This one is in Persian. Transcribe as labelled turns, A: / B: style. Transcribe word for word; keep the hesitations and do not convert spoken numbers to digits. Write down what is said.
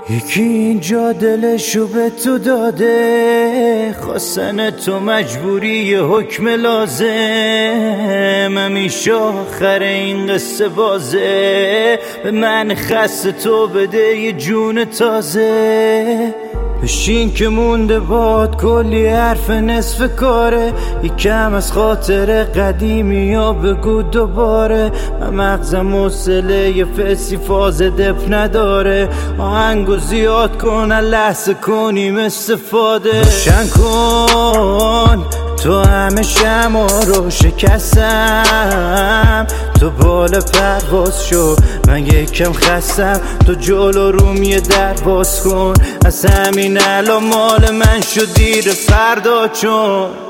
A: یکی اینجا دلشو به تو داده، خواستن تو مجبوری یه حکم لازم. همیشه آخر این قصه بازه، به من خسته تو بده یه جون تازه. بشین که مونده باد کلی حرف نصف کاره، یکم از خاطر قدیمی یا بگو دوباره. من مغزم حوصله یه فسی فاز دپ نداره، آهنگو زیاد کن لحظه کنیم استفاده. روشن کن تو همه شما رو شکستم، تو بالا پرواز شو من یکم خستم. تو جلو روم یه در باز کن، از همین الان مال من شد دیر فردا چون